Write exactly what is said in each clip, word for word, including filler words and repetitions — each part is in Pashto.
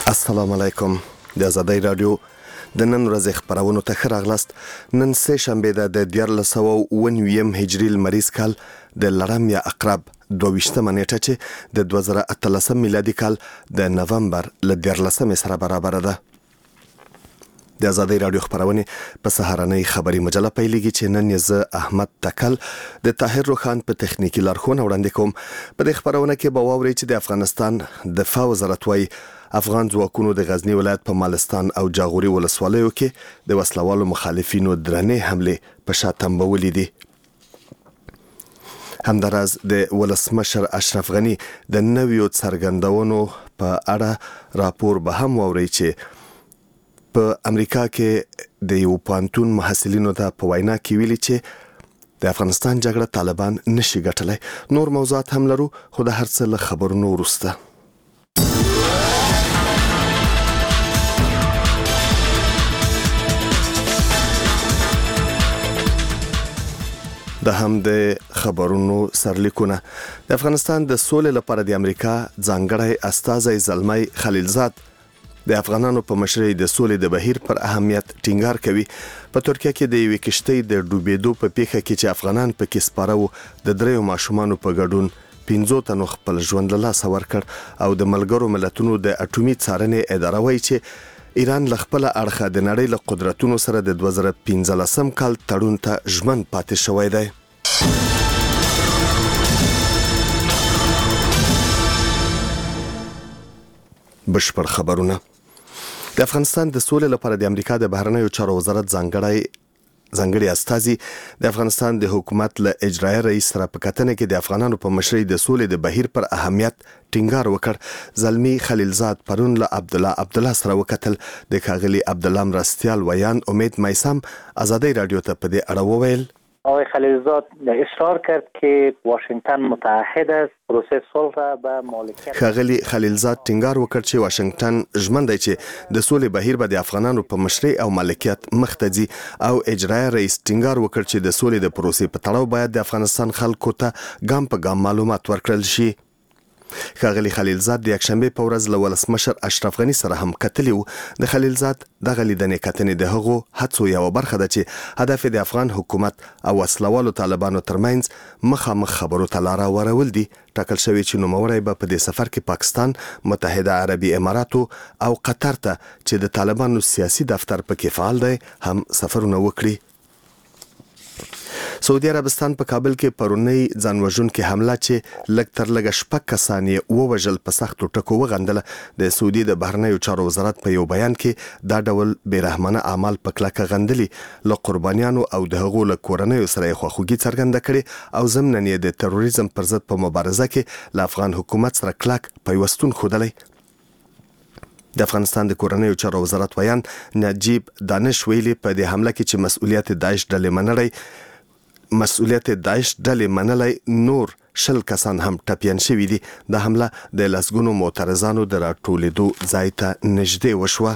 السلام علیکم. د آزادۍ رادیو د نن ورځې خبرونو ته ښه راغلاست. نن سه شنبه ده د دیارلس سوه اووه نوي هجري لمریز کال د لړم یا عقرب دوه ویشتمه نیټه چې د دوه زره اتلسم میلادي کال د نومبر له دیارلسمې سره برابره ده. د آزادۍ رادیو خبرونه په سهارنۍ خبري مجله پیلېږي چې نن یې زه احمد تکل د طاهر روخان په تخنیکی لارښوونه وړاندې کوم. په دې خبرونه کې به واورئ چې د افغانستان دفاع وزارت وايي افغان ځواکونو د غزنی ولایت په مالستان او جاغوري ولسوالیو کې د وسلوالو مخالفینو درنې حمله په شا تنبولې دي. همداراز د ولسمشر اشرف غنی د نویو څرګندونو په اړه راپور به هم واورئ چې په امریکا کې د یو پوهنتون محصلینو ته په وینا کې ویلي چې د افغانستان جګړه طالبان نشي ګټلی. نور موضوعات هم لرو خو د هر څه له خبرونو وروسته. د هم د خبرونو سرلیکونه. د افغانستان د سولې لپاره د امریکا ځانګړی استازی زلمی خلیلزاد د افغانانو په مشرۍ د سولې د بهیر پر اهمیت ټینګار کوي. په ترکیه کې د یوې کشتۍ د ډوبېدو په پیښه کې چې افغانان پکې سپاره وو د دریو ماشومانو په ګډون پنځو تنو خپل ژوند له لاسه ورکړ او د ملګرو ملتونو د اټومي څارنې اداره وایي چې ایران له خپل اړخه د نړۍ له قدرتونو سره د دوه زره پنځلسم کال تړون ته ژمن پاتې شوی دی. بشپړ خبرونه. د افغانستان د سولې لپاره د امریکا د بهرنیو چارو وزارت ځانګړی ځانګړي استازي د افغانستان د حکومت له اجرایي رئیس سره په کتنه کې د افغانانو په مشرۍ د سولې د بهیر پر اهمیت ټینګار وکړ. زلمی خلیلزاد پرون له عبد الله عبد الله سره وکتل. د ښاغلي عبد الله مرستیال ویان امید میسم آزادۍ رادیو ته په دې اړه وویل. آقای خلیلزاد اصرار کرد که واشنگتن متحد است پروسه صلح را به مالکیت. ښاغلي خلیلزاد ټینګار وکړ چې واشنگتن ژمن دی چې د سولې بهیر به د افغانانو په مشرۍ او مالکیت مخته ځي او اجرایي رئیس ټینګار وکړ چې د سولې د پروسې په تړاو باید د افغانستان خلکو ته ګام په ګام معلومات ورکړل شي. ښاغلي خلیلزاد د یکشنبه په ورځ له ولسمشر اشرف غنی سره هم کتلی و. د خلیلزاد دغه لیدنې کتنې د هغو هڅو یوه برخه ده چې هدف د افغان حکومت او وسلوالو طالبانو ترمنځ مخامخ خبرو ته لاره ورول دي. ټاکل شوی چې نوموړی به په دې سفر کې پاکستان، متحده عربي اماراتو او قطر ته چې د طالبانو سیاسي دفتر پکې فعال دی هم سفرونه وکړي. سعودي عربستان په کابل کې پرونی ځانوژونکې حمله چې لږ تر لږه شپږ کسان یې ووژل په سختو ټکو وغندله. د سعودي د بهرنیو چارو وزارت په یو بیان کې دا ډول بېرحمانه اعمال په کلکه غندلي. له قربانیانو او د هغو له کورنیو سره یې خواخوږي څرګنده کړې او ضمناً یې د تروریزم پر ضد په مبارزه کې له افغان حکومت سره کلک پیوستون ښودلی. د افغانستان د کورنیو چارو وزارت ویان نجیب دانش ویلي په دې حمله کې چې مسؤلیت داعش ډلې منلی مسؤلیت داعش ډلې منلی نور شل کسان هم ټپیان شوي دي. د حمله د لسګونو معترضانو د راټولېدو ځای ته نږدې وشوه.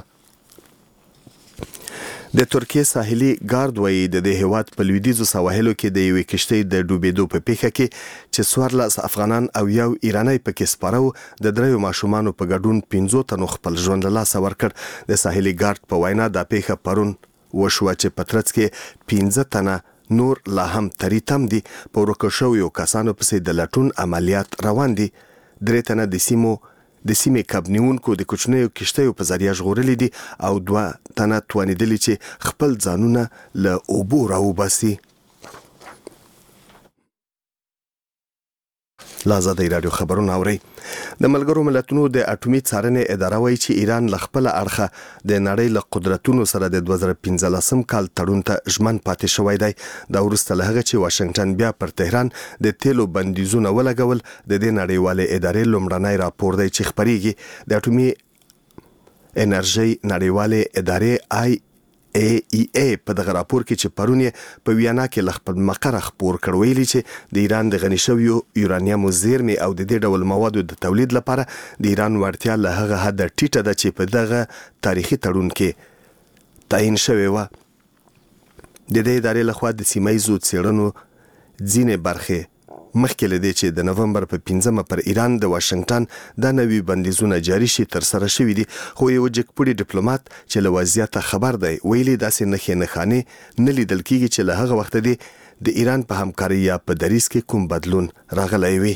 د ترکیې ساحلي ګارد وایي د دې هیواد په لویدیځو سواحلو کې د یوې کشتۍ د ډوبېدو په پیښه کې چې څوارلس افغانان او یو ایرانی پکې سپاره وو د دریو ماشومانو په ګډون پنځو تنو خپل ژوند له لاسه ورکړ. د ساحلي ګارد په وینا دا پیښه پرون وشوه چې په ترڅ کې پنځه تنه نور لا هم تریتم دي. په ورکو شویو کسانو پسې د لټون عملیات روان دي. درې تنه د سیمو د سیمې کب نیونکو د کوچنیو کشتیو په ذریعه ژغورلي دي او دوه تنه توانېدلي چې خپل ځانونه له اوبو راوباسي. له آزادۍ رادیو خبرونه اورئ. د ملګرو ملتونو د اټومي څارنې اداره وایي چې ایران له خپله اړخه د نړۍ له قدرتونو سره د دوه زره پنځلسم کال تړون ته ژمن پاتې شوی دی. دا وروسته له هغه چې واشنګټن بیا پر تهران د تیلو بندیزونه ولګول. د دې نړیوالې ادارې لومړنی راپور دی چې خپریږي. د اټومي انرژۍ نړیوالې ادارې آی ای ای ای په دغه راپور کې چې پرون یې په ویانا کې له خپل مقره خپور کړ ویلي چې د ایران د غني شویو یورانیمو زیرمې او د دې ډول موادو د تولید لپاره د ایران وړتیا له هغه حده ټیټه ده چې په دغه تاریخي تړون کې تعیین شوې وه. د دې ادارې لخوا د سیمه ییزو څېړنو ځینې برخې مخکې له دې چې د نومبر په پنځمه پر ایران د واشنگټن د نوي بندیزونه جاري شي تر سره شوي دي، خو یو جګپوړي ډیپلوماټ چې له وضعیته خبر دی ویلي داسې نښې نښانې نه لیدل کېږي چې له هغه وخته دی د ایران په همکاري یا په دریځ کې کوم بدلون راغلی وي.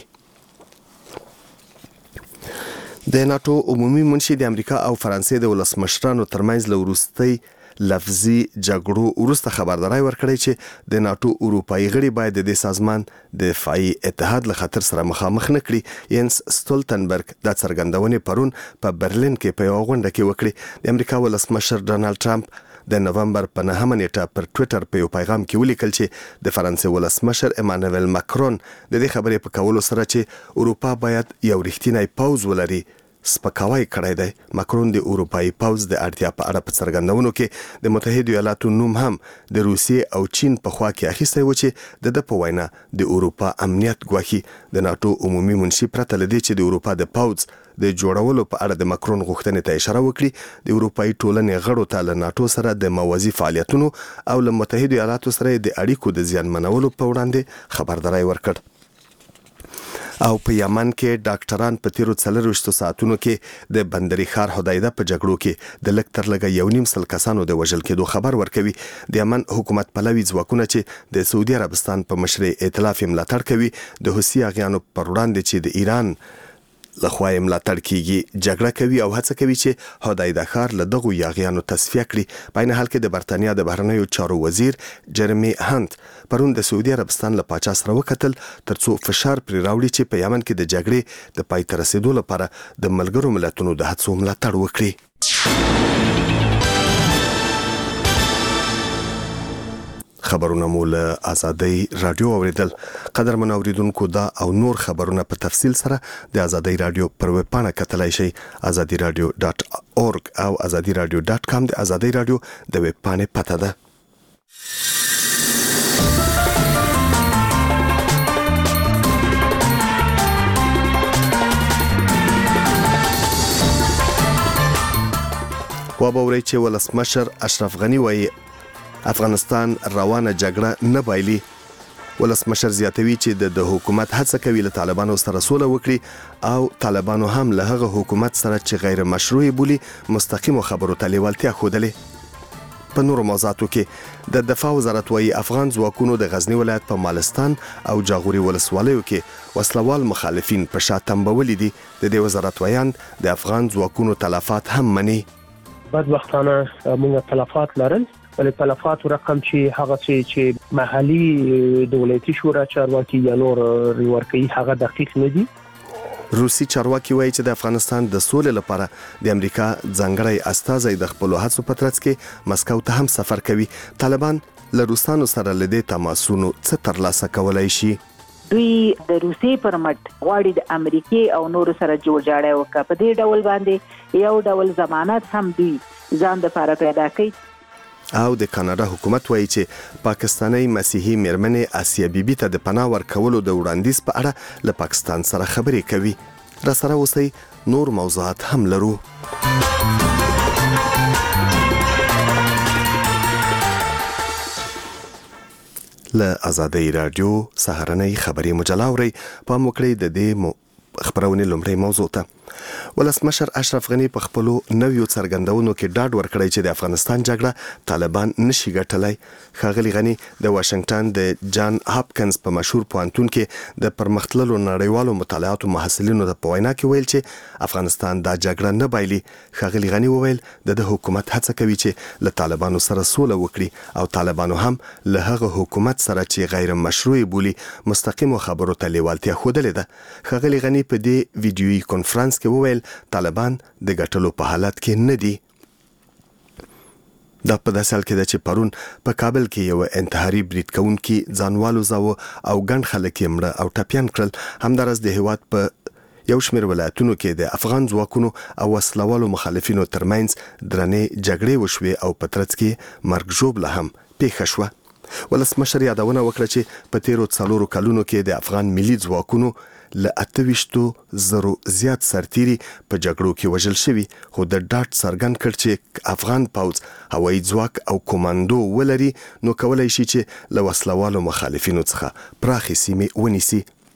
د ناتو عمومي منشي د امریکا او فرانسې د ولسمشرانو ترمنځ له وروستۍ لفظي جګړو وروسته خبرداری ورکړی چې د ناتو اروپایي غړي باید د دې سازمان د دفاعي اتحاد له خطر سره مخامخ نه کړي. ینس ستولتنبرګ دا څرګندونې پرون په برلین کې په یوه غونډه کې وکړې. د امریکا ولسمشر ډونالد ټرمپ د نومبر په نهمه نیټه پر ټویټر په یو پیغام کې ولیکل چې د فرانسې ولسمشر امانوئل ماکرون د دې خبرې په کولو سره چې اروپا باید یو رښتینی پوځ ولري سپکاوی کړی دی. ماکرون د اروپایي پوځ د اړتیا په اړه په څرګندونو کې د متحده ایالاتو نوم هم د روسیې او چین په خوا کې اخیستی و چې د ده په وینا د اروپا امنیت ګواښي. د ناتو عمومي منشي پرته له دې چې د اروپا د پوځ د جوړولو په اړه د ماکرون غوښتنې ته اشاره وکړي، د اروپایي ټولنې غړو ته له ناتو سره د موازي فعالیتونو او له متحده ایالاتو سره د اړیکو د زیانمنولو په وړاندې خبرداری ورکړ. او په یمن کې ډاکټران په تیرو څلرویشتو ساعتونو کې د بندري ښار حدیده په جګړو کې د لږ تر لږه یو نیم سل کسانو د وژل کېدو خبر ورکوي. د یمن حکومت پلوي ځواکونه چې د سعودي عربستان په مشرۍ ائتلاف یې ملاتړ کوي د حوثي اغیانو پر وړاندې چې د ایران لخوا یې ملاتړ کیږي جګړه کوي او هڅه کوي چې حدیده ښار له دغو یاغیانو تصفیه کړي. په عین حال کې د برتانیا د بهرنیو چارو وزیر جرمی هانت پرون د سعودي عربستان له پاچا سره وکتل ترڅو فشار پرې راوړي چې په یمن کې د جګړې د پای ته رسیدو لپاره د ملګرو ملتونو د هڅو ملاتړ وکړي. خبرونه مو له آزادۍ رادیو اوریدل. قدرمن اوریدونکو دا او نور خبرونه په تفصیل سره د آزادۍ رادیو پر ویب پاڼه کتلای شئ آزادي رادیو ډاټ اورګ او آزادي رادیو ډاټ کام د آزادۍ رادیو د ویب پاڼې پته ده. وابورئ چې ولسمشر اشرف غنی وایي افغانستان روانه جګړه نه بایلي. ولسمشر زیاتوي چې د حکومت هڅه کوي له طالبانو سره سوله وکړي او طالبانو هم له هغه حکومت سره چې غیر مشروع بولي مستقیمو خبرو ته لیوالتیا ښودلې. په نورو موضوعاتو کې د دفاع وزارت وايي افغان ځواکونو د غزنی ولایت په مالستان او جاغوري ولسوالیو کې وسلوال مخالفین په شا تنبولي دي. د دې وزارت ویان د افغان ځواکونو تلفات هم مني. بدبختانه موږ تلفات لرل، ولې تلفات رقم چې هغه چې محلي دولتي شورا چارواکي یا نور ورکوي هغه دقیق نه دي. روسي چارواکي وایي چې د افغانستان د سولې لپاره د امریکا ځانګړی استازی د خپل هڅو په ترڅ کې مسکو ته هم سفر کوي. طالبان له روسانو سره لدې تماسونو څه ترلاسه کولای شي؟ دوی د روسي پر مټ غواړي د امریکای او نورو سره جوړجاړی وکړي. په دې ډول باندې یو ډول ضمانت هم دوی ځان د لپاره پیدا کوي. او د کاناډا حکومت وایي چې پاکستاني مسیحي میرمنې آسیا بیبي ته د پناه ورکولو د وړاندیز په اړه له پاکستان سره خبرې کوي. را سره اوسئ نور موضوعات هم لرو. له آزادۍ رادیو سهارنۍ خبري مجله اورئ. پام وکړئ د دې خبرونه لومړی موضوع ته. ولسمشر اشرف غنی په خپلو نویو څرګندونو کې ډاډ ورکړی چې د افغانستان جګړه طالبان نشي ګټلای. ښاغلي غنی د واشنگټن د جان هاپکنز په مشهور پوهنتون کې د پرمختللو نړیوالو مطالعاتو محصلینو د په وینا کې ویل چې افغانستان دا جګړه نه بایلي. ښاغلي غنی وویل د د حکومت هڅه کوي چې له طالبانو سره سوله وکړي او طالبانو هم له هغه حکومت سره چې غیر مشروع بولي مستقیمو خبرو ته لیوالتیا ښودلې ده. ښاغلي غنی په دې ویډیويي کنفرانس کې وویل طالبان د ګټلو په حالت کې نه دي. دا په داسې حال کې ده چې پرون په کابل کې یو انتحاري برید کوونکي ځانوالو زاوه او ګڼ خلک یې مړه او ټپیان کړل. همداراز د هېواد په یو شمېر ولایتونو کې د افغان ځواکونو او وسلوالو مخالفینو ترمنځ درنې جګړې وشوې او په ترڅ کې مرګ ژوبله هم پیښه شوه. ولسمشر یادونه وکړه چې په تیرو څلورو کلونو کې د افغان ملي ځواکونو له اته ویشتو زرو زیات سرتیري په جګړو کې وژل شوي، خو د ډاډ څرګند کړ چې افغان پوځ هوایي ځواک او کوماندو ولري نو کولای شي چې له وسلوالو مخالفینو څخه پراخې سیمې ونیسي.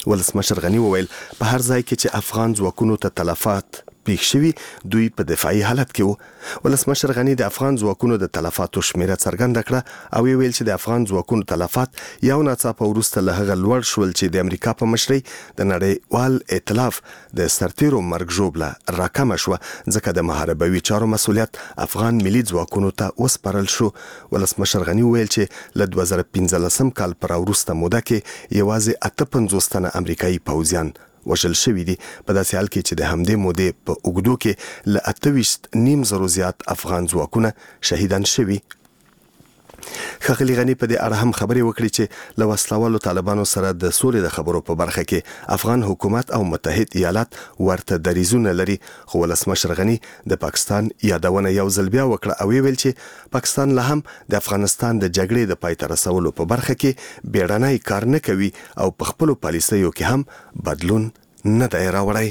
ولسمشر غنی وویل په هر ځای کې چې افغان ځواکونو ته تلفات پیښ شوي دوی په دفاعي حالت کې وو. ولسمشر غنی د افغان ځواکونو د تلفاتو شمیره څرګنده کړه او ویل چې د افغان ځواکونو تلفات یو ناڅاپه وروسته له هغه لوړ شول چې د امریکا په مشرۍ د نړیوال ائتلاف د سرتیرو مرګ ژوبله راکمه شوه ځکه د محاربوي چارو مسؤلیت افغان ملي ځواکونو ته وسپارل شو. ولسمشر غنی ویل چې له دوه زره پنځلسم کال پر وروسته موده کې یوازې اته پنځوس تنه امریکایي پوځیان وژل شوي دي په داسې حال کې چې د همدې مودې په اوږدو کې له اته ویشت نیم زرو زیات افغان ځواکونه شهیدان شوي. ښاغلي غني په دې اړه هم خبرې وکړې چې له وسلوالو طالبانو سره د سولې د خبرو په برخه کې افغان حکومت او متحد ایالات ورته دریځونه لري، خو ولسمشر غني د پاکستان یادونه یو ځل بیا وکړه او ویل چې پاکستان له هم د افغانستان د جګړې د پای ته رسولو په برخه کې بیړنی کار نه کوي او په خپلو پالیسیو کې هم بدلون نه دی راوړی.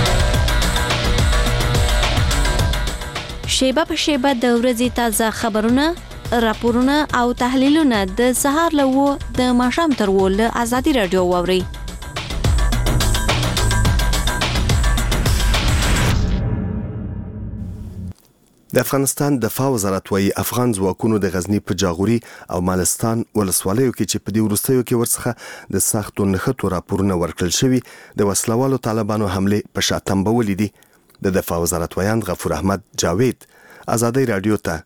شیبه په شیبه د ورځې تازه خبرونه، راپورونه او تحلیلونه د سهار له وو د ماښام تر وو له ازادي رادیو واوري. د افغانستان دفاع وزارت وايي افغان ځواکونو د غزنی په جاغوري او مالستان ولسوالیو کې چې په دې وروستیو کې ورڅخه د سختو نښتو راپورونه ورکړل شوي د وسلوالو طالبانو حمله په شاتم بولې دي. د دفاع وزارت ویان غفور احمد جاوید ازادي رادیو ته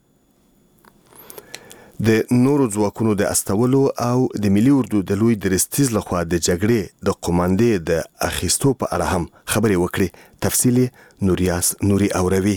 د نورو ځواکونو د استولو او د ملي اردو د لوی درستیز لخوا د جګړې د قوماندې د اخیستو په اړه هم خبرې وکړي. تفصیلی نوریاس نوري اوروي.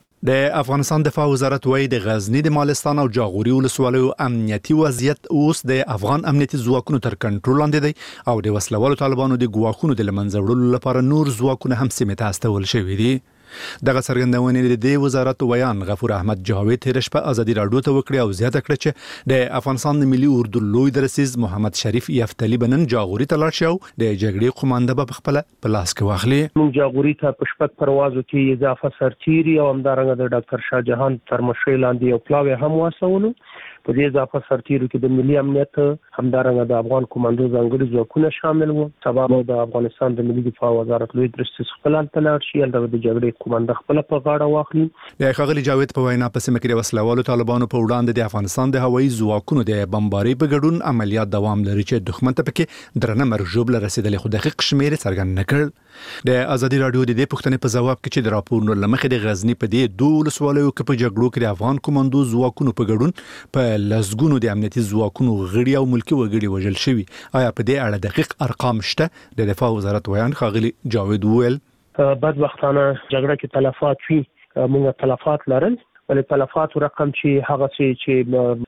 د افغانستان دفاع وزارت وايي د غزنی د مالستان او جاغوري ولسوالیو امنیتي وضعیت اوس د افغان امنیتي ځواکونو تر کنټرول لاندې دی او د وسلوالو طالبانو د ګواښونو د لمنځه وړلو لپاره نور ځواکونه هم سیمه ته استول شوي دي. دغه څرګندونې د وزارت ویان غفور احمد جاوید تیر شپه ازادي رادیو ته وکړي او زیاته کړه چې د افغانستان د ملي اردو لوی درسیز محمد شریف یفتلی بنن جاغوري ته لاړ شو د جګړې قومانده په خپل په لاس کې واخلي. موږ جاغوري ته په شپږ پروازو کې اضافه سرتیري او همدارنګه د ډاکټر شاه جهان تر مشرۍ لاندې یو پلاوی هم واسولو. په دې اضافه سرتیرو کې د ملي امنیت همدارنګه د افغان کمانډو ځانګړي ځواکونه شامل وو. سبا نو د افغانستان د ملي دفاع وزارت لوی درسیز خپل تلاړ شي د جګړې قومانده خپل په غاړه واخلي. د ښاغلي جاوید په وینا په سیمه کې د وسلوالو طالبانو په وړاندې د افغانستان د هوایي ځواکونو د بمبارۍ په ګډون عملیات دوام لري چې دښمن ته پکې درنه مرګ ژوبله رسیدلې، خو دقیق شمیر څرګند نه کړ. د ازادي رادیو د دې پوښتنې په ځواب کې چې د راپورونو لمخې د غزنی په دې دوه ولسوالیو کې په جګړو کې د افغان کمانډو ځواکونو په ګډون په لسګونو د امنیتي ځواکونو غړي او ملکی وګړي وژل شوي، آیا په دې اړه دقیق ارقام شته؟ د دفاع وزارت ویان ښاغلي جاوید وویل بدبختانه جګړه کې تلفات وي، موږ تلفات لرل، ولې تلفات رقم چې هغه چې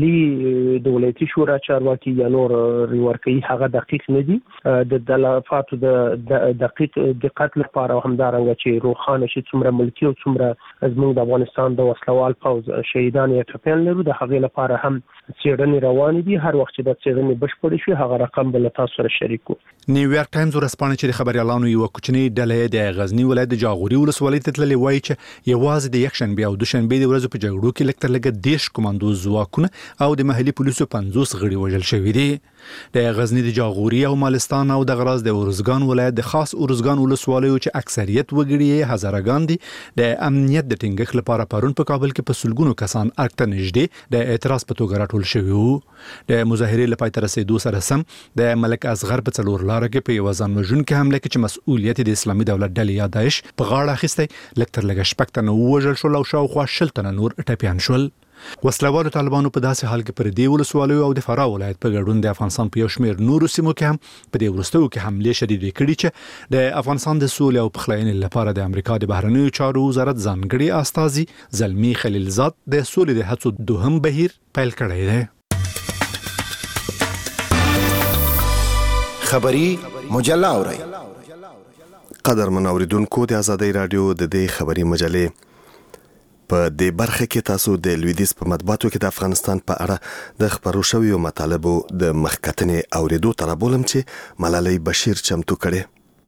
محلي دولتي شورا چارواکي یا نور ریورکي هغه دقیق نه دي. د تلفاتو د دقیق دقت لپاره همدارنګه چې روخانه شي څومره ملکی او څومره زموږ د افغانستان د وسلوال پوز شهیدان یا ټپیان لرو، د هغې لپاره هم څېړنې روانې دي. هر وخت چې د څېړنې بشپړې شي هغه رقم به له تاسو سره شریکو. نیویارک ټایمز ورسپانه چې د خبريالانو یو کوچنی ډله د غزنی ولایت د جاغوري ولسوالۍ ته تللې وایي چې یوازې د یکشنبه او دوشنبه د ورځې په جګړو کې لکه لکه دیش کمانډو ځواکونه او د محلي پولیسو پنځوس غړي وژل شوي دي. د غزنی د جاغوري او مالستان او د غراز د ورزګان ولایت د خاص ورزګان ولسوالیو چې اکثریت وګړي هزارهګان دي د امنیت د ټینګښت لپاره پرون په کابل کې په سلګونو کسان ارګ ته نږدې د اعتراض په توګه راټول شوي وو. د مظاهرې لپاره تر رسیدو سره سم د ملک اصغر په څلور لار کې په یو ځان وژونکي حمله کې چې مسؤلیت د اسلامي دولت ډلې یا داعش په غاړه اخیستی لکتر لګ شپږ تنه وژل شول او شاوخوا شل تنه نور ټپیان شول. وسلوالو طالبانو په داسې حال کې پر دې ولسوالیو او د فراه ولایت په ګډون د افغانستان په یو شمېر نورو سیمو کې هم په دې وروستیو کې حملې شدیدې کړي چې د افغانستان د سولې او پخلاینې لپاره د امریکا د بهرنیو چارو وزارت ځانګړي استازي زلمی خلیلزاد د سولې د هڅو دوهم بهیر پیل کړی دی. خبری مجله اورئ. قدر منوریدونکو د ازادي رادیو د دې خبری مجلې په دې برخه کې تاسو د لویدیز په مطبوعاتو کې د افغانستان په اړه د خبرو شویو مطالبو د مخکتنې اوریدو تر بولم چې ملالۍ بشیر چمتو کړي.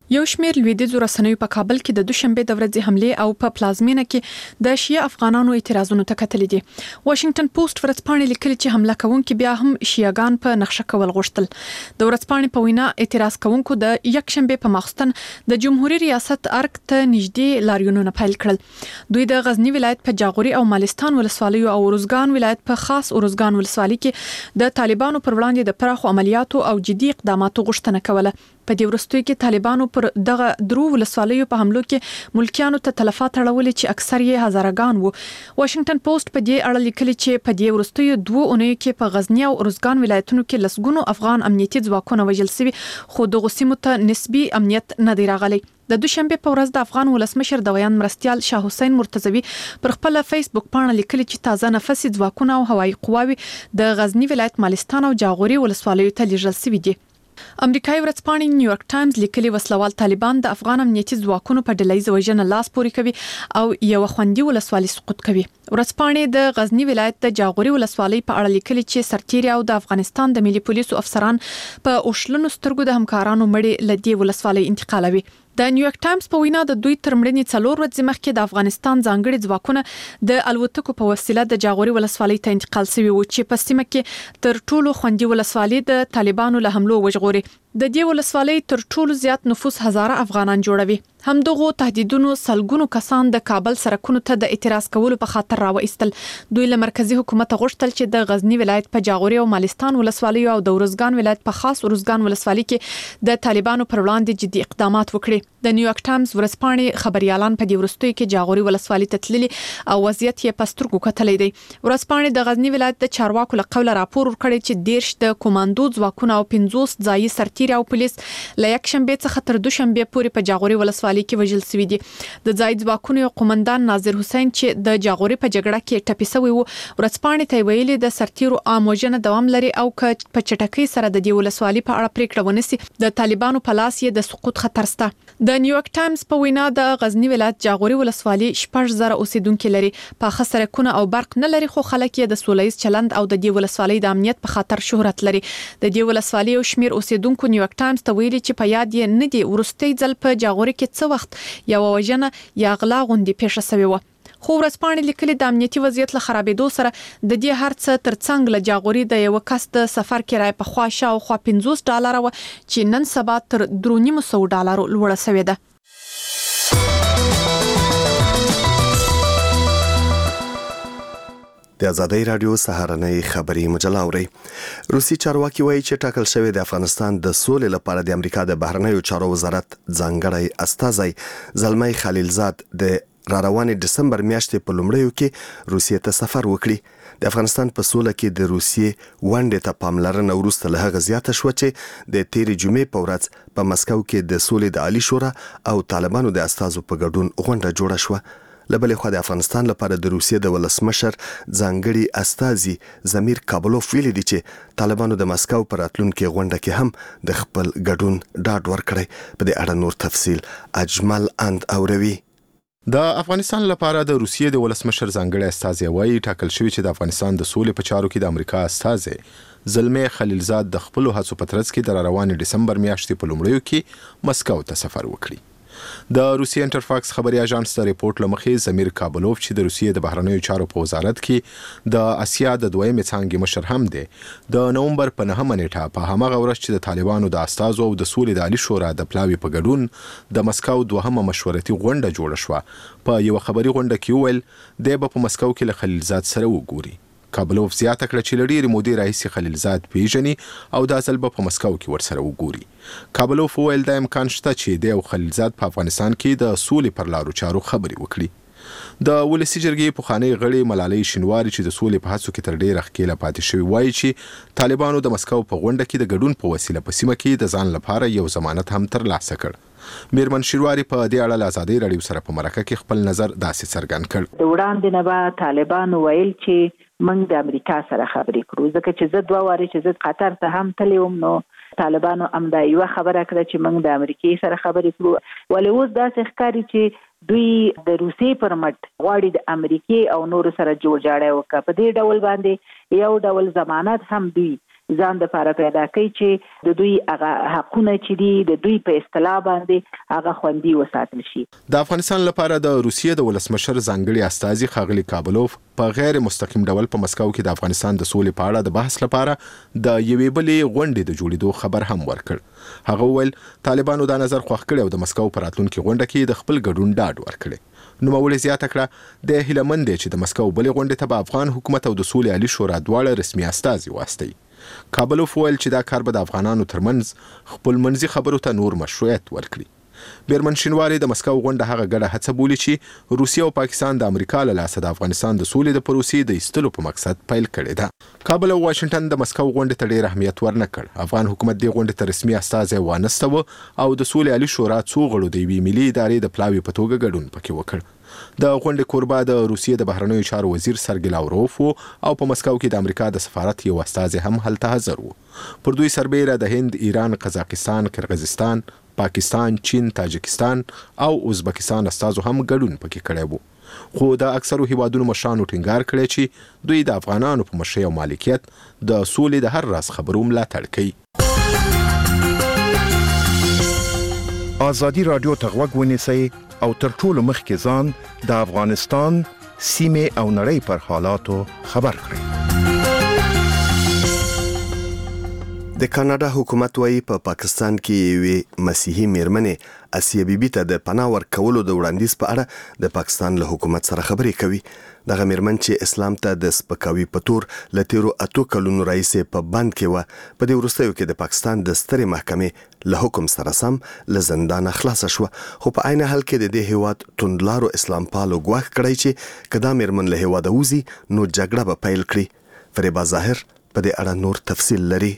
یو شمېر لویدیځو رسنیو په کابل کې د دوشنبه د ورځې حمله او په پلازمینه کې د شیعه افغانانو اعتراضونو ته کتلې دي. واشنگټن پوسټ ورځپاڼې لیکلي چې حمله کوونکي بیا هم شیعاګان په نقشه کول غوښتل. د ورځپاڼې په وینا اعتراض کوونکو د یکشنبه په ماخستن د جمهوریت ریاست ارګ ته نږدې لاریونونه پیل کړل. دوی د غزنی ولایت په جاغوري او مالستان ولسوالیو او روزګان ولایت په خاص روزګان ولسوالۍ کې د طالبانو پر وړاندې د پراخو عملیاتو او جدي اقداماتو غوښتنه کوله. په دې وروستیو کې طالبانو پر دغه درو ولسوالیو په حملو کې ملکیانو ته تلفات اړولې چې اکثر یې هزارهګان وو. واشنگټن پوسټ په دې اړه لیکلي چې په دې وروستیو دوه اونیو کې په غزنی او روزګان ولایتونو کې لسګونو افغان امنیتي ځواکونه وژل شوي، خو دغه سیمو ته نسبی امنیت نه دی راغلی. د دوشنبه په ورځ د افغان ولسمشر د ویان مرستيال شاه حسین مرتضوی پر خپل فیسبوک پاڼه لیکلي چې تازه نفسي ځواکونه او هوایي قواوي د غزنی ولایت مالستان او جاغوري ولسوالیو ته لیږل شوي دي. امریکایي ورځپاڼې نیویارک ټایمز لیکلي وسلوال طالبان د افغان امنیتي ځواکونو په ډلهییزه وژنه لاس پورې کوي او یو خوندي ولسوالي سقوط کوي. ورځپاڼې د غزنی ولایت د جاغوري ولسوالۍ په اړه لیکلي چې سرتیري او د افغانستان د ملي پولیسو افسران په اوشلنو سترګو د همکارانو مړي لدی ولسوالۍ انتقالوي. د نیویارک ټایمز په وینا د دوی تر مړینې څلور ورځې مخکې د افغانستان ځانګړي ځواکونه د الوتکو په وسیله د جاغوري ولسوالۍ ته انتقال شوي وو چې په سیمه کې تر ټولو خوندي ولسوالۍ د طالبانو له حملو وژغوري. د دې ولسوالۍ تر ټولو زیات نفوس هزاره افغانان جوړوي. همدغه تهدیدونو سلګونو کسان د کابل سرکونو ته د اعتراض کولو په خاطر راوېستل. دوی له مرکزی حکومت غوښتل چې د غزنی ولایت په جاغوري او مالستان ولسوالۍ او د روزګان ولایت په خاص روزګان ولسوالۍ کې د طالبانو پر وړاندې جدي اقدامات وکړي. د نیویارک ټایمز ورځپاڼې خبريالان په دې وروستیو کې جاغوري ولسوالۍ ته تللي او وضعیت یې په سترګو کتلی دی. ورځپاڼې د غزنی ولایت د چارواکو له قوله راپور ورکړی چې دیرش د کمانډو ځواکونه او پنځوس ځایي سرتیري او پولیس له یکشنبه څخه تر دوشنبه پورې په جاغوري ولسوالۍ کې وژل شوي دي. د ځایي ځواکونو یو قومندان ناظر حسین چې د جاغوري په جګړه کې ټپي شوی وو ورځپاڼې ته ویلي د سرتیرو عام وژنه دوام لري او که په چټکۍ سره د دې ولسوالۍ په اړه پریکړه ونیسي د طالبانو په لاس یې د سقوط خطر شته. د نیویارک ټایمز په وینا د غزنی ولایت جاغوري ولسوالۍ شپږ زره اوسیدونکو لري، په خسرکونه او برق نه لري، خو خلک یې د سولهییز چلند او د دې ولسوالۍ د امنیت په خاطر شهرت لري. د دې ولسوالۍ او شمیر اوسیدونکو نیویارک ټایمز ته ویلي چې په یاد یې نه دی ورستۍ ځل په جاغوري کې څه وخت یو وژنه یا غلا غونډې پیښه شوې و. خو ورځپاڼې لیکلي د امنیتي وضعیت له خرابېدو سره د دې هر څه ترڅنګ له جاغوري د یو کس د سفر کرایه په خوا شاوخوا پنځوس ډالر و چې نن سبا تر درې نیم سوه ډالر لوړه شوې ده. د ازادۍ رادیو سهارنۍ خبری مجله اوري. روسي چارواکي وایي چې ټاکل شوی د افغانستان د سولې لپاره د امریکا د بهرنیو چارو وزارت ځانګړی استازی زلمی خلیلزاد د را روانې دسمبر میاشتې په لومړیو کې روسیې ته سفر وکړي. د افغانستان په سوله کې د روسیې ونډې ته پاملرنه وروسته له هغه زیاته شوه چې د تیرې جمعې په ورځ په مسکو کې د سولې د عالی شورا او طالبانو د استازو په ګډون غونډه جوړه شوه. لبلې خو د افغانستان لپاره د روسیې د ولسمشر ځانګړي استازي زمیر کابلوف ویلي دي چې طالبانو د مسکو پر راتلونکي غونډه کې هم د خپل ګډون ډاډ ورکړی. په دې اړه نور تفصیل اجمل اند اوروي. د افغانستان لپاره د روسیې د ولسمشر ځانګړي استازي وایي ټاکل شوی چې د افغانستان د سولې په چارو کې د امریکا استازي زلمی خلیلزاد د خپل هڅو په ترڅ کې د روانې دسمبر میاشتې په لومړیو کې مسکو ته سفر وکړي. د روسیې انټرفاکس خبري اژانس د ریپورت لمخې زمیر کابلوف چې د روسیې د بهرنیو چارو په وزارت کې د اسیا د دویمې څانګې مشر هم دی، د نومبر په نهمه نیټه په همغه ورځ چې د طالبانو د استازو او د سولې د عالی شورا د پلاوي په ګډون د مسکو دوهمه مشورتي غونډه جوړه شوه، په یو خبري غونډه کې ویل دی به په مسکو کې له خلیلزاد سره وګوري. کابلوف زیاته کړه چې لډيري مودې راهیسې خلیلزاد پیژني او د اصل په مسکو کې ورسره وګوري. کابلوف ویل د امکان شته چې د خلیلزاد په افغانستان کې د سولې پر لارو چارو خبري وکړي. د ولسی جرګې پخوانی غړي ملالۍ شینواری چې د سولې په هڅو کې تر ډیره ښکېله پاتې شوی وایي چې طالبانو د مسکو په غونډه کې د ګډون په وسیله په سیمه کې د ځان لپاره یو ضمانت هم ترلاسه کړ. میرمن شینواری په دې اړه له ازادۍ رادیو سره په مرکه کې خپل نظر داسې څرګند کړ. د وړاندې نه به طالبانو ویل چې موږ د امریکا سره خبرې کړو، ځکه چې زه دوه وارې چې زه قطر ته هم تللی وم نو طالبانو همدا یوه خبره کړه چې موږ د امریکې سره خبرې کړو. ولې اوس داسې ښکاري چې دوی د روسیې پر مټ غواړي د امریکې او نورو سره جوړ جاړی وکړه. په دې ډول باندې یو ډول ضمانت هم دوی ځان د لپاره پیدا کوي چې د دوی هغه حقونه چې دي د دوی په اصطلاح باندې هغه خوندي وساتل شي. د افغانستان لپاره د روسیې د ولسمشر ځانګړي استازي ښاغلي کابلوف په غیر مستقیم ډول په مسکو کې د افغانستان د سولې په اړه د بحث لپاره د یوې بلې غونډې د جوړېدو خبر هم ورکړ. هغه وویل طالبانو دا نظر خوښ کړی او د مسکو په راتلونکي غونډه کې د خپل ګډون ډاډ ورکړی. نوموړي زیاته کړه د هیله مند دی چې د مسکو بلې غونډې ته به افغان حکومت او د سولې عالي شورا دواړه رسمي استازي واستوي. کابلوف وویل چې دا کار به د افغانانو ترمنځ خپلمنځي خبرو ته نور مشروعیت ورکړي. بیرمن شینواری د مسکو غونډه هغه ګډه هڅه بولي چې روسیه او پاکستان د امریکا له لاسه د افغانستان د سولې د پروسې د ایستلو په مقصد پیل کړې ده. کابل او واشنگټن د مسکو غونډې ته ډېر اهمیت ورنکړ. افغان حکومت دې غونډې ته رسمي استازی وانستوه او د سولې عالي شورا څو غړو د یوې ملي ادارې د پلاوي په توګه ګډون پکې وکړ. د غونډې کوربه د روسیې د بهرنیو چارو وزیر سرګی لاوروف او په مسکو کې د امریکا د سفارت یو استازی هم هلته حاضر وو. پر دوی سربېره د هند، ایران، قزاقستان، کرغیزستان، پاکستان، چین، تاجکستان او ازبکستان استازو هم ګډون پکې کړی وو. خو د اکثرو هیوادونو مشرانو ټینګار کړی چې دوی د افغانانو په مشرۍ او مالکیت د سولې د هر راز خبرو ملاتړ کوي. ازادي رادیو ته غوږ ونیسئ او تر ټولو مخکې ځان د افغانستان سیمې او نړۍ پر حالاتو خبر کړئ. د کاناډا حکومت وايي په پا پاکستان کې یوې مسیحي میرمنې اسیه بیبي ته د پناه ورکولو د وړاندیز په اړه د پاکستان له حکومت سره خبرې کوي. دغه میرمن چې اسلام ته د سپکاوي په تور له تیرو اتو کلونو راهیسې په بند کې وه، په دې وروستیو کې د پاکستان د سترې محکمې له حکم سره سم له زندانه خلاصه شوه. خو په عین حال کې د دې هیواد توندلارو اسلام پالو ګواښ کړی چې که دا میرمن له هیواده وځي نو جګړه به پیل کړي. فریبا ظاهر په دې اړه نور تفصیل لري.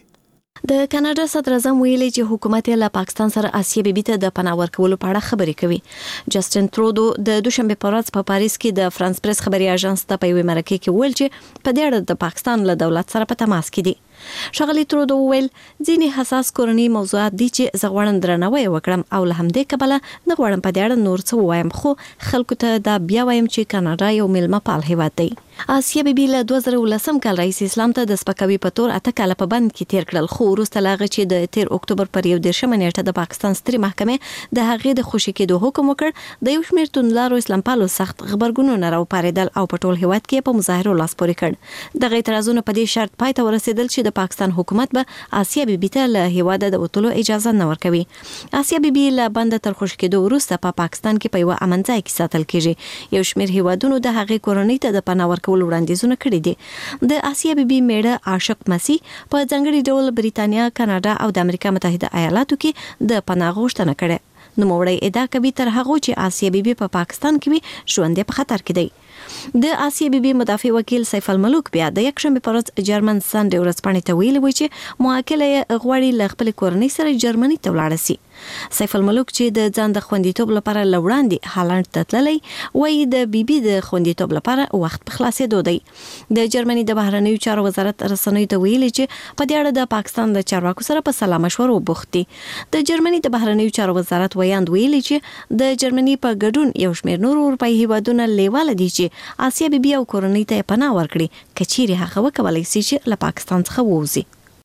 د کاناډا صدر اعظم ویلي چې حکومت له پاکستان سره اسیه بیبي ته د پناه ورکولو په اړه خبرې کوي. جسټن ترودو د دوشنبه په ورځ په پاریس کې د فرانس پریس خبري اژانس ته په یوه مرکه کې ویل چې په دې اړه د پاکستان له دولت سره په تماس کې دي. ښاغلي ترودو ویل ځینې حساس کورنی موضوعات دي چې زه غواړم درناوی وکړم او له همدې کبله نه غواړم په دې اړه نور څه ووایم، خو خلکو ته دا بیا وایم چې کاناډا یو میلمه پال هیواد دی. اسیه بیبي له دوه زره ولسم کال راهیسې اسلام ته د سپکاوي په تور اته کاله په بند کې تیر کړل، خو وروسته له هغه چې د تیر اکتوبر پر یو دېرشمه نیټه د پاکستان سترې محکمې د هغې د خوشي کېدو حکم وکړ، د یو شمېر توندلارو اسلام پالو سخت غبرګونونه راوپارېدل او په ټول هیواد کې په مظاهرو لاس پورې کړ. دغه اعتراضونه په دې شرط پای ته ورسېدل چې د پاکستان حکومت به اسیه بیبي ته له هیواده د وتلو اجازه نه ورکوي. اسیه بیبي له بنده تر خوشي کېدو وروسته په پاکستان کې په یوه امن ځای کې ساتل کېږي. یو شمېر هیوادونو د هغې کورنۍ ته د پناه ورکولو وړاندیزونه کړي دي. د اسیه بیبي میړه عاشق مسیح په ځانګړي ډول بریتانیا، کاناډا او د امریکا متحده ایالاتو کې د پناه غوښتنه کړې. نوموړی ادعا کوي تر هغه چې اسیه بیبي په پاکستان کې وي ژوند په خطر کې دی. د اسیه بیبي مدافع وکیل سیف الملوک بیا د یکشنبه په ورځ جرمن سانډې ورځپاڼې ته ویلي و چې موکل یې غواړي له خپل کورنۍ سره جرمني ته ولاړ شي. سیف الملوک چې د ځان د خوندیتوب لپاره لوړاندې هالند ته تللی وایي د بیبي د خوندیتوب لپاره وخت په خلاصېدو دی. د جرمني د بهرنیو چارو وزارت رسنیو ته ویلي چې په دې اړه د پاکستان د چارواکو سره په سلا مشورو بوخت دي. د جرمني د بهرنیو چارو وزارت ویاند ویلي چې د جرمني په ګډون یو شمېر نور اروپایي هیوادونه لیواله دي چې اسیه بیبي او کورنۍ ته پناه ورکړي کچېرې هغه وکولای شي چې له پاکستان څخه ووځي.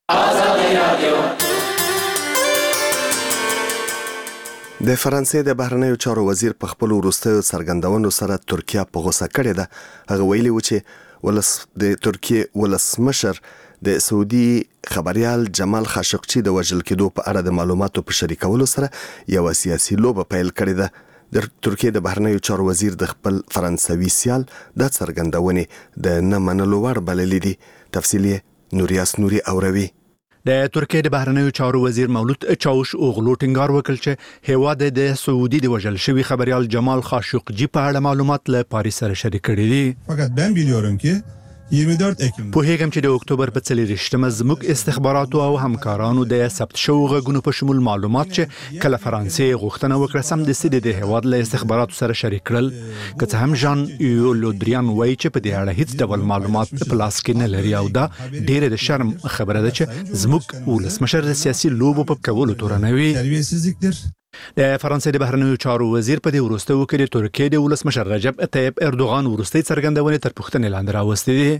د فرانسې د بهرنیو چارو وزیر په خپل وروستیو څرګندونو سره ترکیه په غوسه کړې ده. هغه ویلي و چې ولس د ترکیې ولسمشر د سعودي خبريال جمال خاشقچي د وژل کېدو په اړه د معلوماتو په شریکولو سره یو سیاسي لوبه پیل کړې ده. د ترکیې د بهرنیو چارو وزیر د خپل فرانسوي سیال د څرګندونې د نه منلو وړ بللې دي. تفصیل یې نوریاس نوري اوروي. د ترکیې د بهرنیو چارو وزیر مولود چاوش اوغلو ټینګار وکړ چې هیواد د سعودي د وژل شوی خبريال جمال خاشقچي په اړه معلومات له پاریس سره شریک کړي دي. فقط ben biliyorum ki یوه و چهار اکتبر په هیګم چې د اکتوبر په څلورشتمه زموږ استخباراتو او همکارانو د ثبت شوو غږونو په شمول معلومات چې کله فرانسې غوښتنه وکړه سم د سید د هیواد له استخباراتو سره شریک کړل. که څه هم ژان یولودریان وایي چې په دې اړه هیڅ ډول معلومات په لاس کې نه لري او دا ډېره د شرم خبره ده چې زموږ ولسمشر د سیاسي لوبو په کولو تورنوي. د فرانسې د بهرنیو چارو وزیر په دې وروستیو کې د ترکیې د ولسمشر رجب طیب اردوغان وروستي څرګندونې تر پوښتنې لاندې راوستې دي.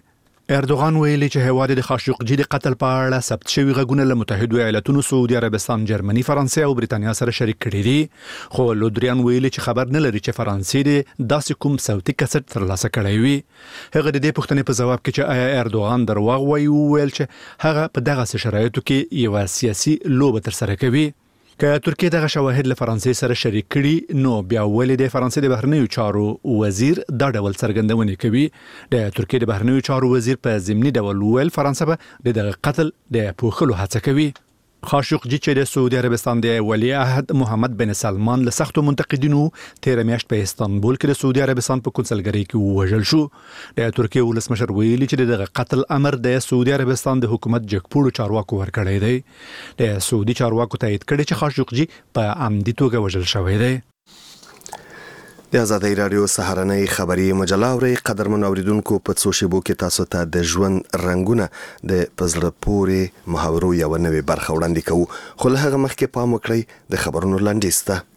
اردوغان ویلي چې هواد د خاشقجي د قتل په اړه ثبت شوی غږونه له متحده ایالاتونو، سعودي عربستان، جرمني، فرانسې او بریتانیا سره شریک کړي دي. خو لودریان ویلي چې خبر نه لري چې فرانسې د داسې کوم صوتي کیسټ ترلاسه کړی وي. هغه د دې پوښتنې په جواب کې چې آیا اردوغان درواغ وایي ویل چې هغه په دغه شرایطو کې یو سیاسي لوبه تر سره کوي. که ترکیه دغه شواهد له فرانسې سره شریک کړي نو بیا ولې د فرانسې د بهرنیو چارو وزیر دا ډول څرګندونې کوي. د ترکیه د بهرنیو چارو وزیر په ضمني ډول ویل فرانسه به د دغه قتل د پوښلو هڅه کوي. خاشقجي چې د سعودي عربستان د ولی عهد محمد بن سلمان له سختو منتقدینو تیر میاشت په استانبول کې د سعودي عربستان په کنسلګرۍ کې وژل شو. د ترکیه ولسمشر ویلي چې دغه قتل امر د سعودي عربستان د حکومت جګپوړو چارواکو ورکړی دی. د سعودي چارواکو تایید کړي چې خاشقجي په عمدي توګه وژل شوی دی. د آزادۍ راډیو سهارنۍ خبري مجله اوري قدرمن اوریدونکو په څو شیبو کې تاسو ته د ژوند رنگونه د پزړه پورې محاورو یو نوې برخه وړاندې کوو. خو له هغه مخکې پام وکړئ د خبرونو لنډیز ته.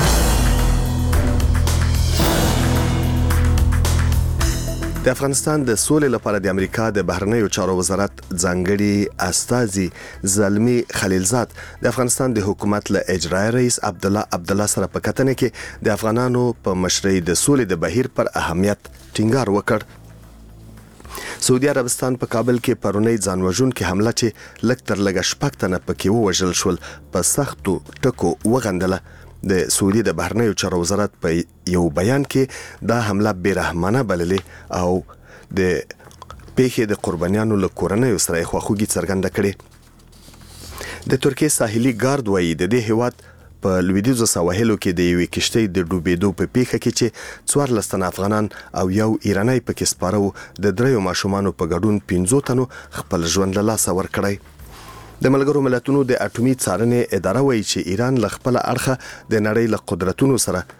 د افغانستان د سولې لپاره د امریکا د بهرنیو چارو وزارت ځانګړي استازي زلمی خلیلزاد د افغانستان د حکومت له اجرایي رئیس عبد الله عبد الله سره په کتنه کې د افغانانو په مشرۍ د سولې د بهیر پر اهمیت ټینګار وکړ. سعودي عربستان په کابل کې پرونی ځانوژونکې حمله چې لږ تر لږه شپږ تنه پکې ووژل شول په سختو ټکو وغندله. د سعودي د بهرنیو چارو وزارت په یو بیان کې دا حمله بیرحمانه بللې او د پیښې د قربانیانو له کورنیو سره خواخوږي څرګنده کړې. د ترکیه ساحلي ګارد وایي د دې هیواد په لویدیځو سواحلو کې د یوې کشتۍ د ډوبېدو په پیښه کې چې څوارلس تنه افغانان او یو ایرانی پکې سپاره وو، د دریو ماشومانو په ګډون پنځو تنو خپل ژوند له لاسه ورکړی. د ملګرو ملتونو د اټومي څارنې اداره وایي چې ایران له خپل اړخه د نړۍ له قدرتونو سره